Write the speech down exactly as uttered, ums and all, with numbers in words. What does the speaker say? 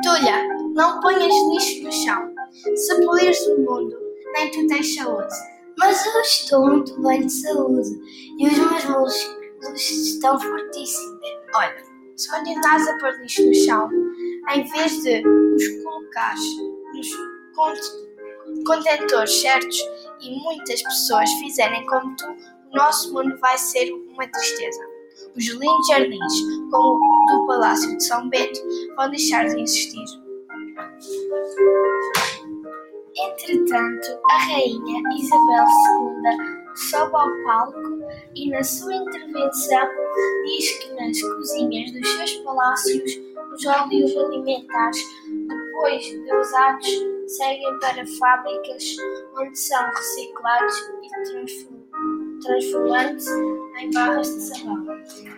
Tulha, não ponhas lixo no chão. Se poluires o mundo, nem tu tens saúde. Mas eu estou muito bem de saúde e os meus músculos estão fortíssimos. Olha, se continuares a pôr lixo no chão, em vez de os colocares nos cont- contentores certos e muitas pessoas fizerem como tu, o nosso mundo vai ser uma tristeza. Os lindos jardins, como o do Palácio de São Bento, vão deixar de existir. Entretanto, a rainha Isabel segunda sobe ao palco e, na sua intervenção, diz que nas cozinhas dos seus palácios os óleos alimentares, depois de usados, seguem para fábricas onde são reciclados e transformados em barras de sabão.